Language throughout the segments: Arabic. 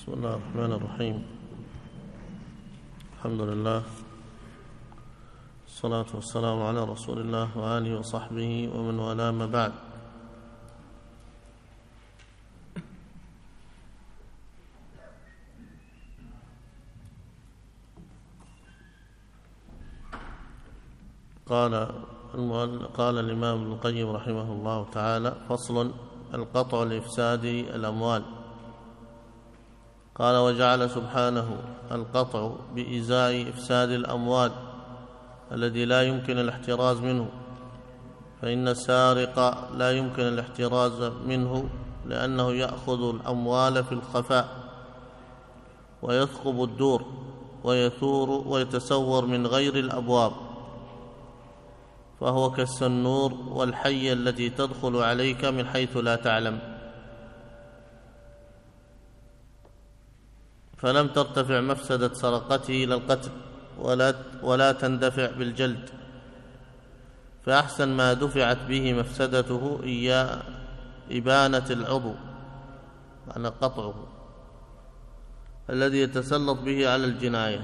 بسم الله الرحمن الرحيم. الحمد لله، الصلاة والسلام على رسول الله وآله وصحبه ومن والاه، ما بعد. قال الإمام ابن القيم رحمه الله تعالى: فصل: القطع لإفساد الأموال. قال: وجعل سبحانه القطع بإزاء إفساد الأموال الذي لا يمكن الاحتراز منه، فإن السارق لا يمكن الاحتراز منه لأنه يأخذ الأموال في الخفاء ويثقب الدور ويثور ويتسور من غير الأبواب، فهو كالسنور والحية التي تدخل عليك من حيث لا تعلم، فلم ترتفع مفسدة سرقته إلى القتل ولا تندفع بالجلد، فأحسن ما دفعت به مفسدته إياه إبانة العضو، معنى قطعه، الذي يتسلط به على الجناية،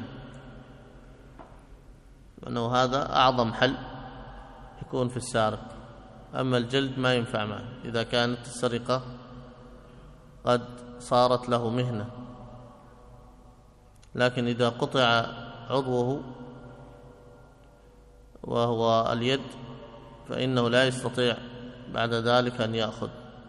لأنه هذا أعظم حل يكون في السارق. أما الجلد ما ينفع معه إذا كانت السرقة قد صارت له مهنة، لكن إذا قطع عضوه وهو اليد فإنه لا يستطيع بعد ذلك أن يأخذ،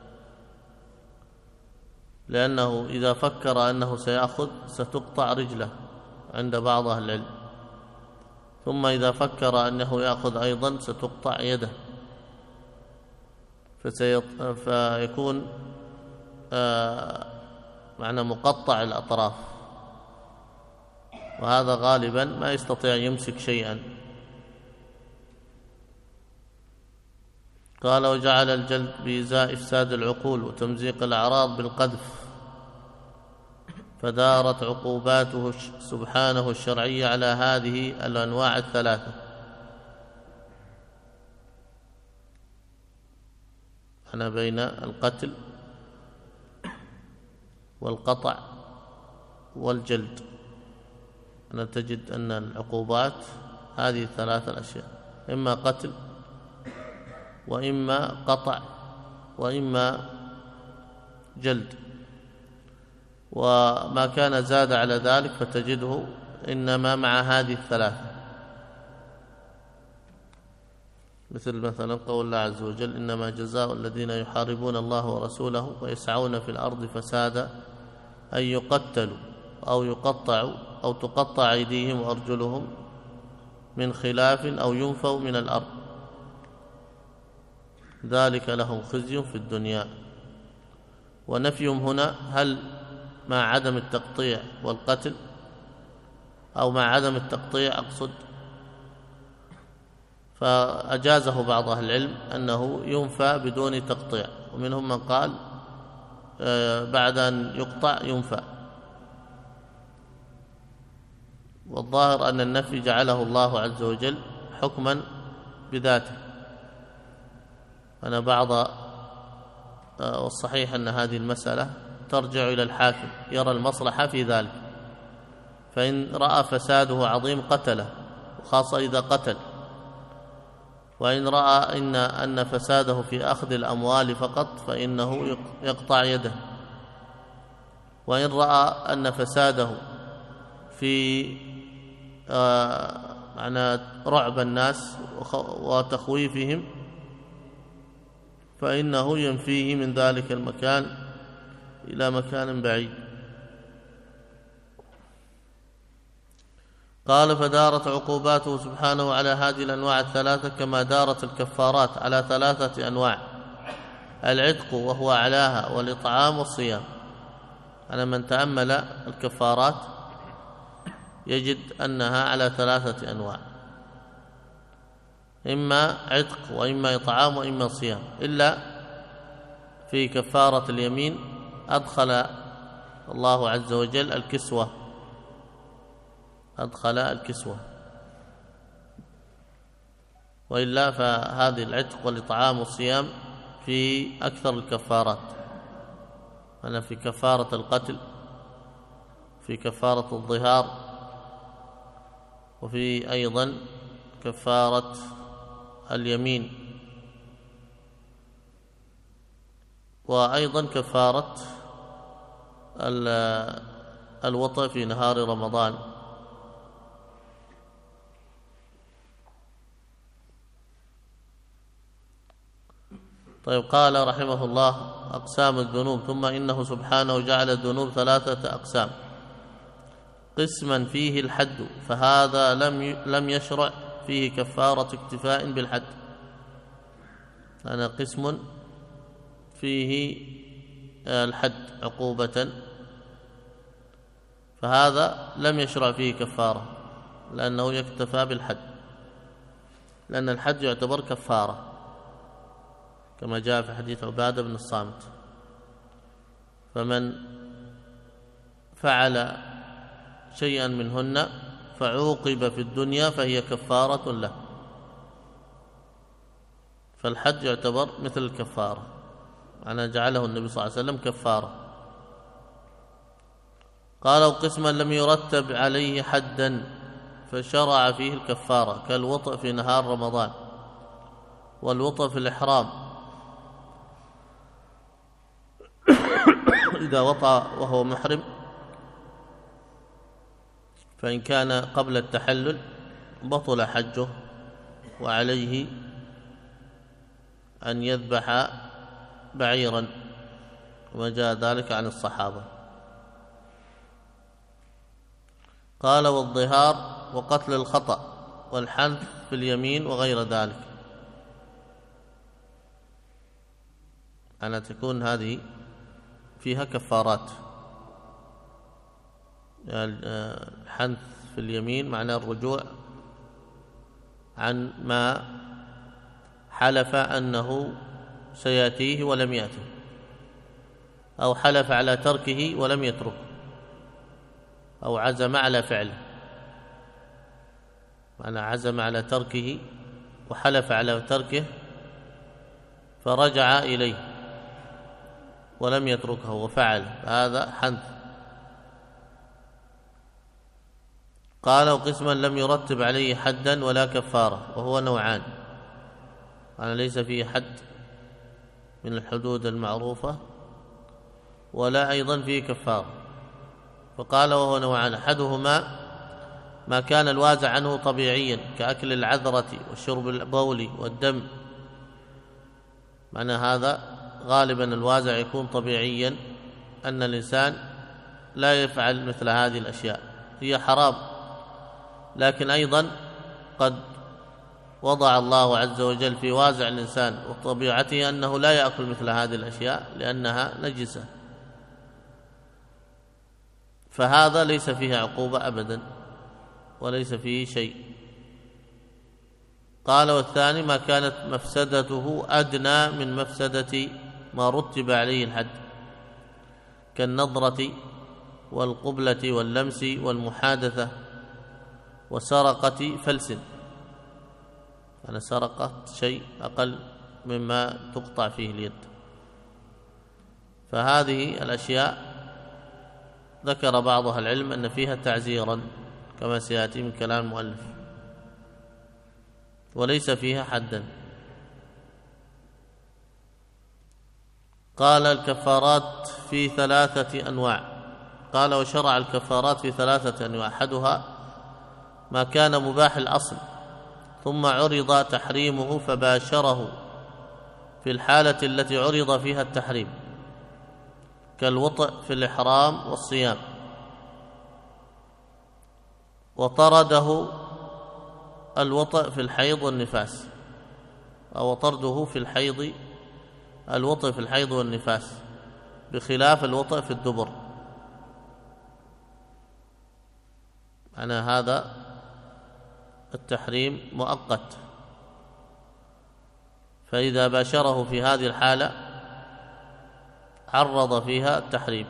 لأنه إذا فكر أنه سيأخذ ستقطع رجله عند بعض أهل العلم، ثم إذا فكر أنه يأخذ أيضا ستقطع يده، فيكون معنى مقطع الأطراف، وهذا غالبا ما يستطيع يمسك شيئا. قال: وجعل الجلد بإزاء إفساد العقول وتمزيق الأعراض بالقذف، فدارت عقوباته سبحانه الشرعية على هذه الأنواع الثلاثة. أنا بين القتل والقطع والجلد، أنا تجد أن العقوبات هذه الثلاثة الأشياء: إما قتل وإما قطع وإما جلد، وما كان زاد على ذلك فتجده إنما مع هذه الثلاثة، مثلا قول الله عز وجل: إنما جزاء الذين يحاربون الله ورسوله ويسعون في الأرض فسادا أن يقتلوا أو يقطعوا أو تقطع أيديهم وأرجلهم من خلاف أو ينفوا من الأرض، ذلك لهم خزي في الدنيا. ونفيهم هنا هل مع عدم التقطيع والقتل أو مع عدم التقطيع أقصد، فأجازه بعض أهل العلم أنه ينفى بدون تقطيع، ومنهم من قال بعد أن يقطع ينفى، والظاهر أن النفي جعله الله عز وجل حكما بذاته. أنا والصحيح أن هذه المسألة ترجع إلى الحاكم، يرى المصلحة في ذلك، فإن رأى فساده عظيم قتله، وخاصة إذا قتل، وإن رأى أن فساده في أخذ الأموال فقط فإنه يقطع يده، وإن رأى أن فساده في معنى رعب الناس وتخويفهم فإنه ينفيه من ذلك المكان إلى مكان بعيد. قال: فدارت عقوباته سبحانه على هذه الأنواع الثلاثة كما دارت الكفارات على ثلاثة أنواع: العتق وهو أعلاها، والإطعام والصيام. أنا من تأمل الكفارات يجد أنها على ثلاثة أنواع: إما عتق وإما إطعام وإما صيام، إلا في كفارة اليمين أدخل الله عز وجل الكسوة، وإلا فهذه العتق والإطعام والصيام في أكثر الكفارات. أنا في كفارة القتل في كفارة الظهار، وفي أيضا كفارة اليمين، وأيضا كفارة الوطأ في نهار رمضان. طيب، قال رحمه الله: أقسام الذنوب. ثم إنه سبحانه جعل الذنوب 3 أقسام: قسما فيه الحد، فهذا لم يشرع فيه كفارة اكتفاء بالحد. أنا قسم فيه الحد عقوبة، فهذا لم يشرع فيه كفارة لأنه يكتفى بالحد، لأن الحد يعتبر كفارة كما جاء في حديث عبادة بن الصامت: فمن فعل شيئا منهن فعوقب في الدنيا فهي كفارة له. فالحد يعتبر مثل الكفارة، معنى جعله النبي صلى الله عليه وسلم كفارة. قالوا: قسما لم يرتب عليه حدا فشرع فيه الكفارة، كالوطأ في نهار رمضان، والوطأ في الإحرام إذا وطأ وهو محرم، فإن كان قبل التحلل بطل حجه، وعليه أن يذبح بعيرا، وما جاء ذلك عن الصحابة. قال: والظهار وقتل الخطأ والحنث في اليمين وغير ذلك. أن تكون هذه فيها كفارات. الحنث في اليمين معناه الرجوع عن ما حلف أنه سيأتيه ولم يأته، أو حلف على تركه ولم يتركه، أو عزم على فعله. معنى عزم على تركه وحلف على تركه فرجع إليه ولم يتركه وفعل، هذا حنث. قال: قسما لم يرتب عليه حدا ولا كفارة، وهو نوعان: أنا ليس فيه حد من الحدود المعروفة، ولا أيضا فيه كفارة. فقال: وهو نوعان: أحدهما ما كان الوازع عنه طبيعيا، كأكل العذرة وشرب البول والدم. معنى هذا غالبا الوازع يكون طبيعيا، أن الإنسان لا يفعل مثل هذه الأشياء، هي حرام، لكن أيضا قد وضع الله عز وجل في وازع الإنسان وطبيعته أنه لا يأكل مثل هذه الأشياء لأنها نجسة، فهذا ليس فيه عقوبة أبدا وليس فيه شيء. قال: والثاني ما كانت مفسدته أدنى من مفسدة ما رتب عليه الحد، كالنظرة والقبلة واللمس والمحادثة وسرقة فلس. أنا سرقت شيء أقل مما تقطع فيه اليد. فهذه الأشياء ذكر بعضها العلم أن فيها تعزيرا كما سيأتي من كلام المؤلف، وليس فيها حدا. قال: الكفارات في 3 أنواع. قال: وشرع الكفارات في 3 أنواع: أحدها ما كان مباح الأصل ثم عرض تحريمه فباشره في الحالة التي عرض فيها التحريم، كالوطأ في الإحرام والصيام، وطرده الوطأ في الحيض والنفاس، أو طرده في الحيض، الوطأ في الحيض والنفاس، بخلاف الوطأ في الدبر. معنى هذا التحريم مؤقت، فإذا باشره في هذه الحالة عرض فيها التحريم،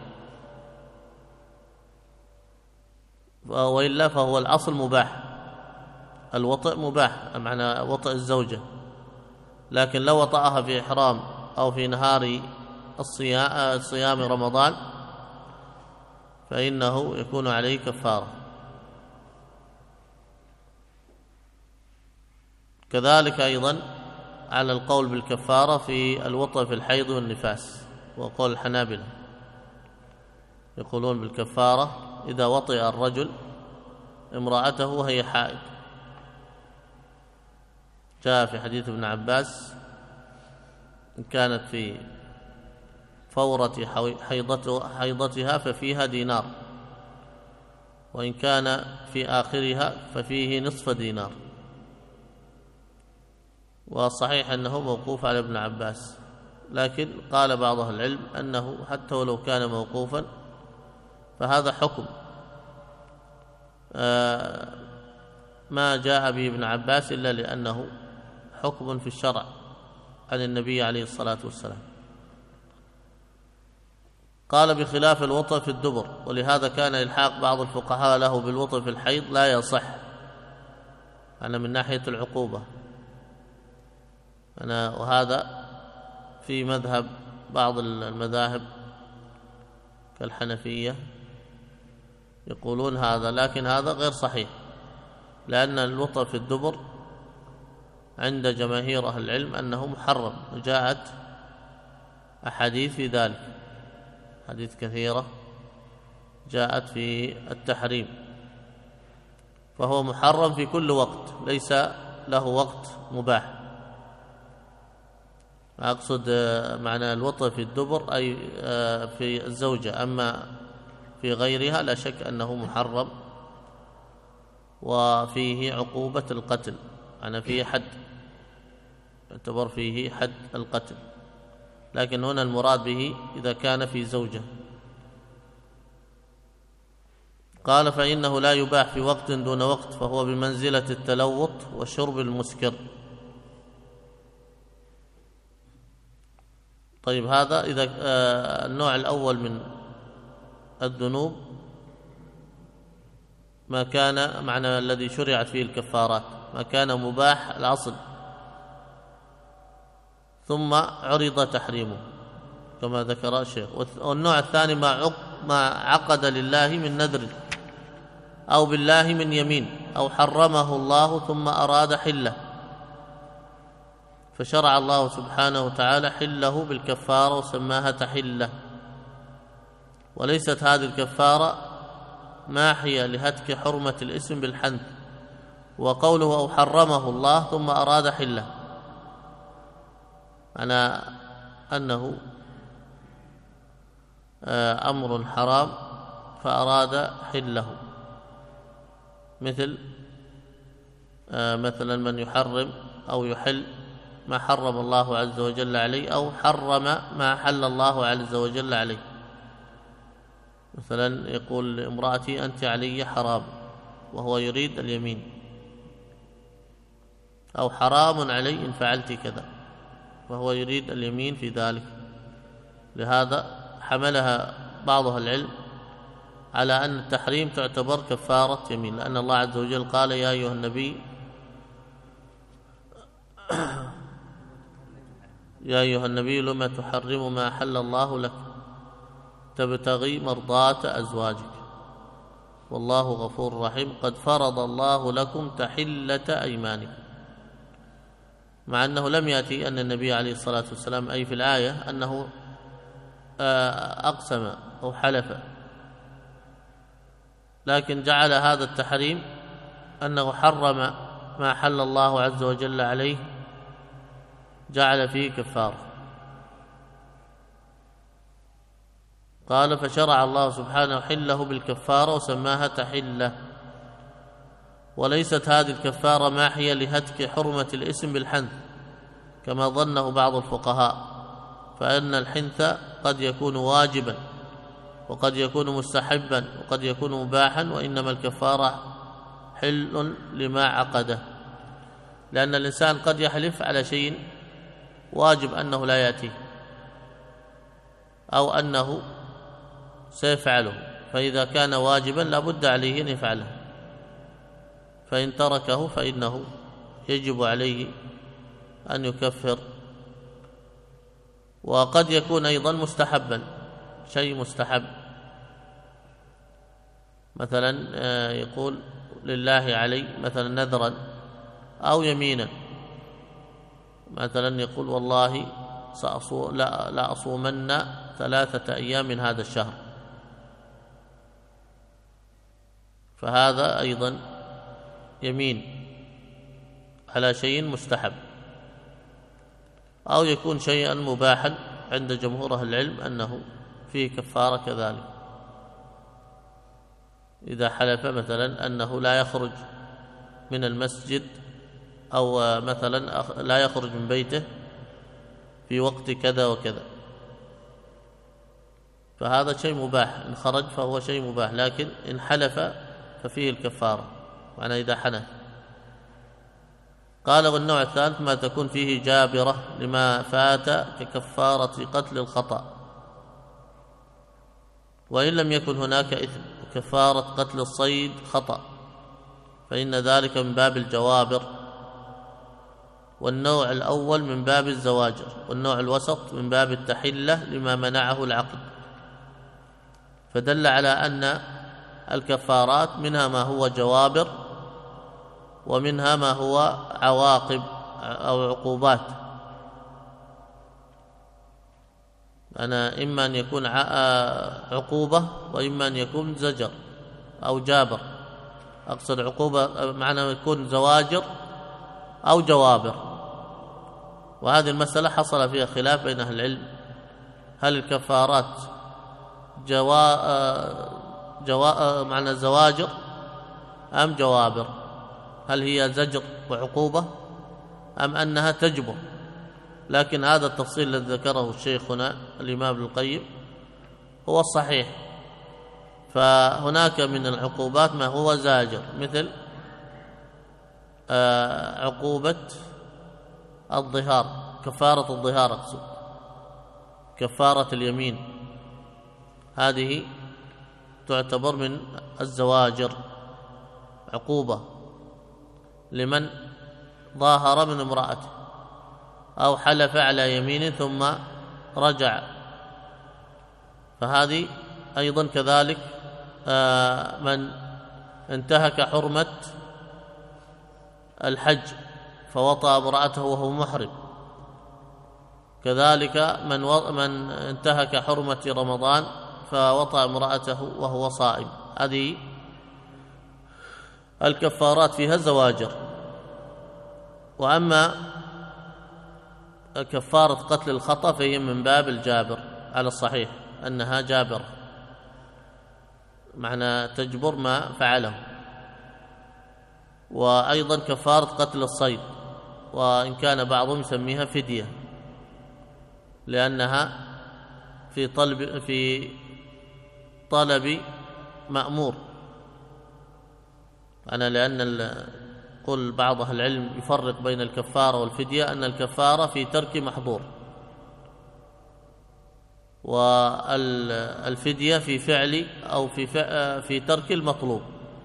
وإلا فهو الأصل مباح، الوطئ مباح، معنى وطئ الزوجة، لكن لو وطأها في إحرام أو في نهار الصيام رمضان فإنه يكون عليه كفارة. كذلك أيضا على القول بالكفارة في الوطء في الحيض والنفاس، وقول الحنابلة يقولون بالكفارة إذا وطئ الرجل امرأته وهي حائض. جاء في حديث ابن عباس إن كانت في فورة حيضتها ففيها دينار، وإن كان في آخرها ففيه نصف دينار. والصحيح أنه موقوف على ابن عباس، لكن قال بعض أهل العلم أنه حتى ولو كان موقوفا فهذا حكم ما جاء به ابن عباس إلا لأنه حكم في الشرع عن النبي عليه الصلاة والسلام. قال بخلاف الوطء في الدبر، ولهذا كان إلحاق بعض الفقهاء له بالوطء في الحيض لا يصح، أنا من ناحية العقوبة وهذا في مذهب بعض المذاهب كالحنفية يقولون هذا، لكن هذا غير صحيح، لأن الوطء في الدبر عند جماهير أهل العلم أنه محرم، وجاءت أحاديث في ذلك، حديث كثيرة جاءت في التحريم، فهو محرم في كل وقت، ليس له وقت مباح. أقصد معنى الوطء في الدبر أي في الزوجة، أما في غيرها لا شك أنه محرم وفيه عقوبة القتل، أنا فيه حد، يعتبر فيه حد القتل، لكن هنا المراد به إذا كان في زوجة. قال فإنه لا يباح في وقت دون وقت، فهو بمنزلة التلوط وشرب المسكر. طيب هذا إذا النوع الأول من الذنوب ما كان معنى الذي شرعت فيه الكفارات، ما كان مباح الأصل ثم عرض تحريمه كما ذكر الشيخ. والنوع الثاني ما عقد لله من نذر أو بالله من يمين أو حرمه الله ثم أراد حله، فشرع الله سبحانه وتعالى حله بالكفارة وسماها تحلة، وليست هذه الكفارة ماحية لهتك حرمة الاسم بالحنث. وقوله أو حرمه الله ثم أراد حله معنى أنه أمر حرام فأراد حله، مثلا من يحرم أو يحل ما حرم الله عز وجل عليه، أو حرم ما حل الله عز وجل عليه. مثلا يقول لامرأتي أنت علي حرام وهو يريد اليمين، أو حرام علي إن فعلت كذا وهو يريد اليمين في ذلك. لهذا حملها بعض أهل العلم على أن التحريم تعتبر كفارة يمين، لأن الله عز وجل قال يا أيها النبي يا أيها النبي لما تحرم ما أحل الله لك تبتغي مرضاة أزواجك والله غفور رحيم قد فرض الله لكم تحلة أيمانكم، مع أنه لم يأتي أن النبي عليه الصلاة والسلام أي في الآية أنه أقسم أو حلف، لكن جعل هذا التحريم أنه حرم ما حل الله عز وجل عليه، جعل فيه كفارة. قال فشرع الله سبحانه حله بالكفارة وسماها تحلة، وليست هذه الكفارة ماحية لهتك حرمة الاسم بالحنث كما ظنه بعض الفقهاء، فإن الحنث قد يكون واجبا وقد يكون مستحبا وقد يكون مباحا، وإنما الكفارة حل لما عقده، لأن الإنسان قد يحلف على شيء واجب أنه لا يأتيه أو أنه سيفعله، فإذا كان واجبا لا بد عليه أن يفعله، فإن تركه فإنه يجب عليه أن يكفر. وقد يكون أيضا مستحبا، شيء مستحب مثلا يقول لله علي مثلا نذرا أو يمينا، مثلا يقول والله لا أصومن 3 أيام من هذا الشهر، فهذا أيضا يمين على شيء مستحب، أو يكون شيئا مباحا عند جمهور أهل العلم أنه فيه كفارة كذلك. إذا حلف مثلا أنه لا يخرج من المسجد أو مثلا لا يخرج من بيته في وقت كذا وكذا، فهذا شيء مباح، إن خرج فهو شيء مباح، لكن إن حلف ففيه الكفارة، معنى إذا حنث. قال والنوع الثالث ما تكون فيه جابرة لما فات ككفارة قتل الخطأ، وإن لم يكن هناك إثم، وكفارة قتل الصيد خطأ، فإن ذلك من باب الجوابر. والنوع الأول من باب الزواجر، والنوع الوسط من باب التحلة لما منعه العقد. فدل على أن الكفارات منها ما هو جوابر، ومنها ما هو عواقب أو عقوبات. إما أن يكون عقوبة، وإما أن يكون زجر أو جابر. أقصد عقوبة معنى يكون زواجر أو جوابر، وهذه المسألة حصل فيها خلاف بين أهل العلم، هل الكفارات معنى زواجر أم جوابر؟ هل هي زجر وعقوبة أم أنها تجبر؟ لكن هذا التفصيل الذي ذكره شيخنا الإمام ابن القيم هو الصحيح. فهناك من العقوبات ما هو زاجر، مثل عقوبة الظهار، كفارة الظهار أقصد، كفارة اليمين، هذه تعتبر من الزواجر، عقوبة لمن ظاهر من امرأته أو حلف على يمين ثم رجع، فهذه أيضا كذلك من انتهك حرمة الحج فوطأ امرأته وهو محرم، كذلك من انتهك حرمة رمضان فوطأ امرأته وهو صائم. هذه الكفارات فيها زواجر. وأما كفارة قتل الخطأ فهي من باب الجابر على الصحيح، أنها جابر، معنى تجبر ما فعله. وأيضا كفارة قتل الصيد، وإن كان بعضهم يسميها فدية، لأنها في طلب مأمور، لأن قل بعض أهل العلم يفرق بين الكفارة والفدية، أن الكفارة في ترك محظور، والفدية في فعل أو في ترك المطلوب،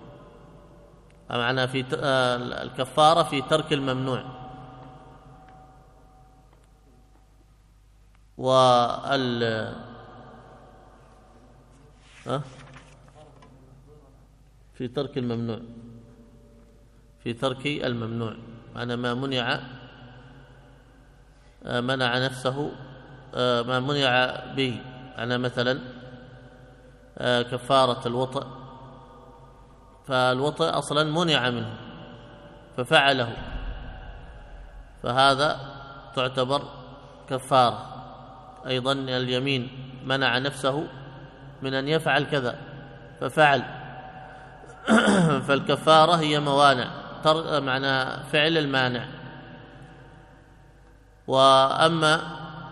معنى في الكفارة في ترك الممنوع. في ترك الممنوع، في ترك الممنوع، معنى ما منع نفسه، ما منع به، أنا مثلا كفارة الوطئ، فالوطئ أصلا منع منه ففعله، فهذا تعتبر كفارة. أيضا اليمين منع نفسه من أن يفعل كذا ففعل، فالكفارة هي موانع، معنى فعل المانع. وأما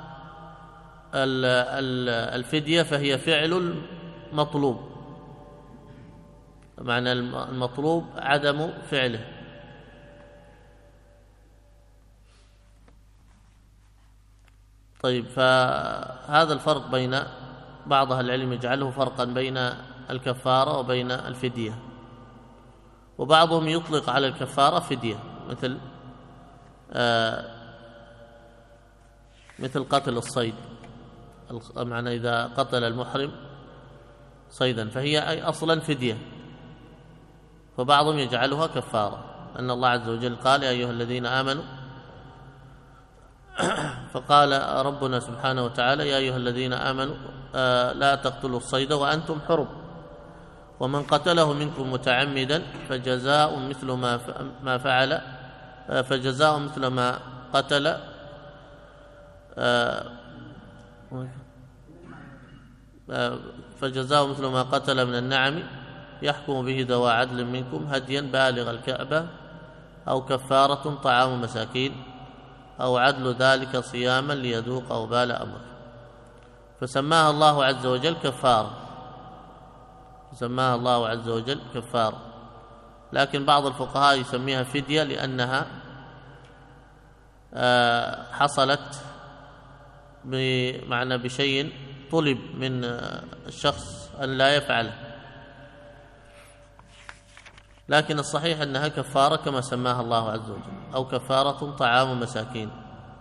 الفدية فهي فعل المطلوب، معنى المطلوب عدم فعله. طيب، فهذا الفرق بين بعض أهل العلم يجعله فرقا بين الكفارة وبين الفدية، وبعضهم يطلق على الكفارة فدية، مثل قتل الصيد، معنى إذا قتل المحرم صيدا فهي أصلا فدية، فبعضهم يجعلها كفارة، أن الله عز وجل قال يا أيها الذين آمنوا، فقال ربنا سبحانه وتعالى يا أيها الذين آمنوا لا تقتلوا الصيد وأنتم حرم، ومن قتله منكم متعمدا فجزاء مثل ما فعل، فجزاء مثل ما قتل فجزاء مثل ما قتل من النعم يحكم به ذوى عدل منكم هديا بالغ الكعبة أو كفارة طعام مساكين أو عدل ذلك صياما ليذوق وبال أمره. فسماها الله عز وجل كفارة، سماها الله عز وجل كفارة، لكن بعض الفقهاء يسميها فدية لأنها حصلت بمعنى بشيء طلب من الشخص أن لا يفعله، لكن الصحيح أنها كفارة كما سماها الله عز وجل، أو كفارة طعام مساكين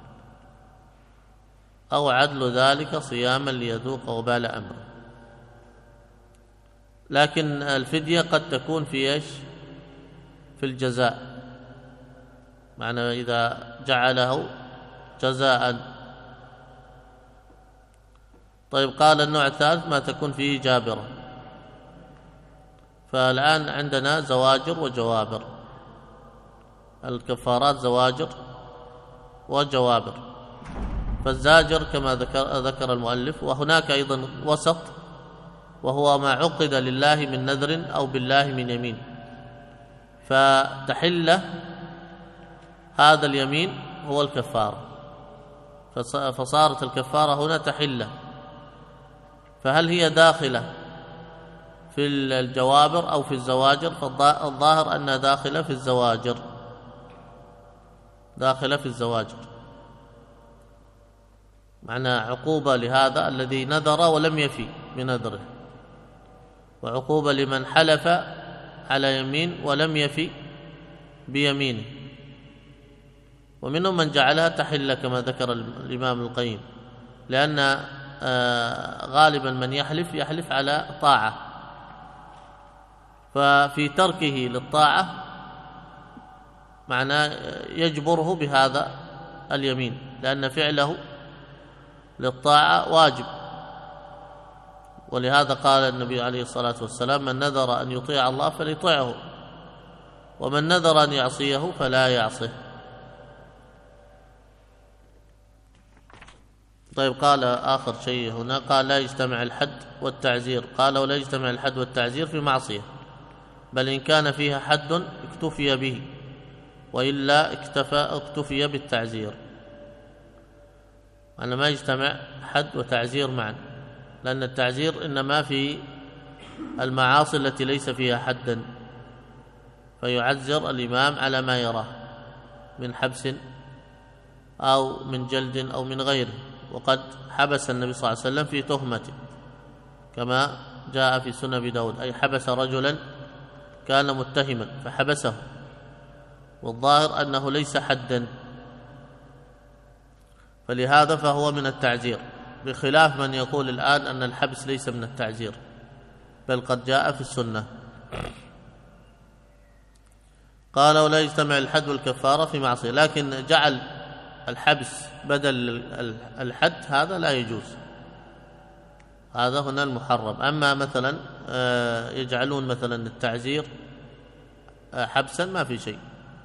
أو عدل ذلك صياما ليذوق وبال أمره. لكن الفدية قد تكون في إيش؟ في الجزاء، معنى إذا جعله جزاء. طيب، قال النوع الثالث ما تكون فيه جابرة. فالآن عندنا زواجر وجوابر، الكفارات زواجر وجوابر. فالزاجر كما ذكر المؤلف، وهناك أيضا وسط، وهو ما عقد لله من نذر أو بالله من يمين، فتحل هذا اليمين هو الكفارة، فصارت الكفارة هنا تحله. فهل هي داخلة في الجوابر أو في الزواجر؟ فالظاهر أنها داخلة في الزواجر، داخلة في الزواجر، معنى عقوبة لهذا الذي نذر ولم يفي بنذره، وعقوبة لمن حلف على يمين ولم يفي بيمينه. ومنهم من جعلها تحل كما ذكر الإمام القيم، لأن غالبا من يحلف على طاعة، ففي تركه للطاعة معناه يجبره بهذا اليمين، لأن فعله للطاعة واجب. ولهذا قال النبي عليه الصلاة والسلام من نذر أن يطيع الله فليطيعه، ومن نذر أن يعصيه فلا يعصه. طيب، قال آخر شيء هنا، قال لا يجتمع الحد والتعزير. قال ولا يجتمع الحد والتعزير في معصية، بل إن كان فيها حد اكتفي به، وإلا اكتفي بالتعزير. أنا ما يجتمع حد وتعزير معا، لأن التعزير إنما في المعاصي التي ليس فيها حدا، فيعزر الإمام على ما يراه من حبس أو من جلد أو من غيره. وقد حبس النبي صلى الله عليه وسلم في تهمته كما جاء في سنن أبي داود، أي حبس رجلا كان متهما فحبسه، والظاهر أنه ليس حدا، فلهذا فهو من التعزير، بخلاف من يقول الآن أن الحبس ليس من التعزير، بل قد جاء في السنة. قال ولا يجتمع الحد والكفارة في معصية، لكن جعل الحبس بدل الحد هذا لا يجوز، هذا هنا المحرم. أما مثلا يجعلون مثلا التعزير حبسا ما في شيء.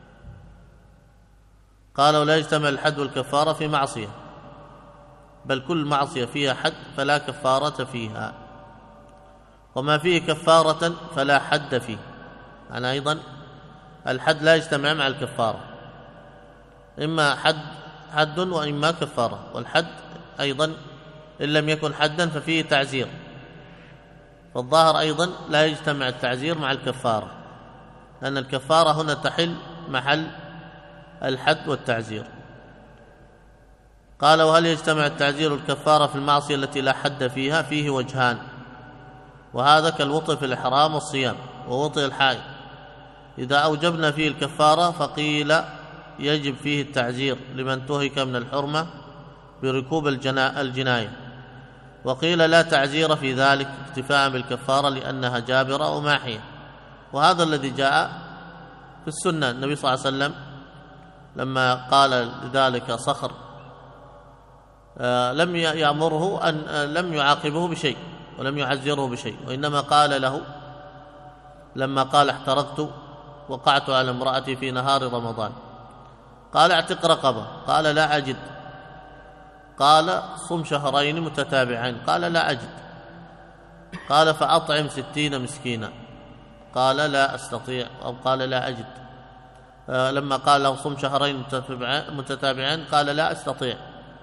قال ولا يجتمع الحد والكفارة في معصية، بل كل معصية فيها حد فلا كفارة فيها، وما فيه كفارة فلا حد فيه. يعني أيضا الحد لا يجتمع مع الكفارة، إما حد وإما كفارة، والحد أيضا إن لم يكن حدا ففيه تعزير، فالظاهر أيضا لا يجتمع التعزير مع الكفارة، لأن الكفارة هنا تحل محل الحد والتعزير. قال وهل يجتمع التعزير والكفارة في المعصية التي لا حد فيها؟ فيه وجهان، وهذا كالوطء في الإحرام والصيام ووطء الحائض. إذا أوجبنا فيه الكفارة فقيل يجب فيه التعزير لمن تهك من الحرمة بركوب الجناية، وقيل لا تعزير في ذلك اكتفاء بالكفارة لأنها جابرة وماحية، وهذا الذي جاء في السنة. النبي صلى الله عليه وسلم لما قال لذلك صخر لم يأمره لم يعاقبه بشيء ولم يعزره بشيء، وإنما قال له لما قال احترقت وقعت على امرأتي في نهار رمضان، قال اعتق رقبة، قال لا أجد، قال صم شهرين متتابعين، قال لا أجد، قال فأطعم 60 مسكينا، قال لا أستطيع أو قال لا أجد. لما قال له صم شهرين متتابعين قال لا أستطيع،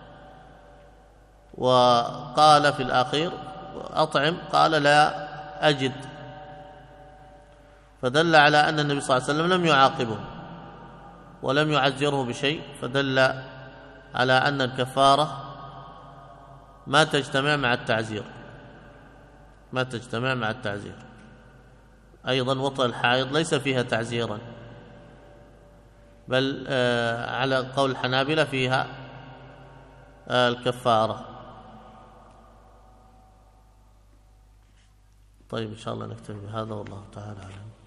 وقال في الأخير أطعم، قال لا أجد. فدل على أن النبي صلى الله عليه وسلم لم يعاقبه ولم يعزره بشيء، فدل على أن الكفارة ما تجتمع مع التعزير، ما تجتمع مع التعزير. أيضا وطأ الحائض ليس فيها تعزيرا، بل على قول الحنابلة فيها الكفارة. طيب إن شاء الله نكتفي بهذا، والله تعالى أعلم.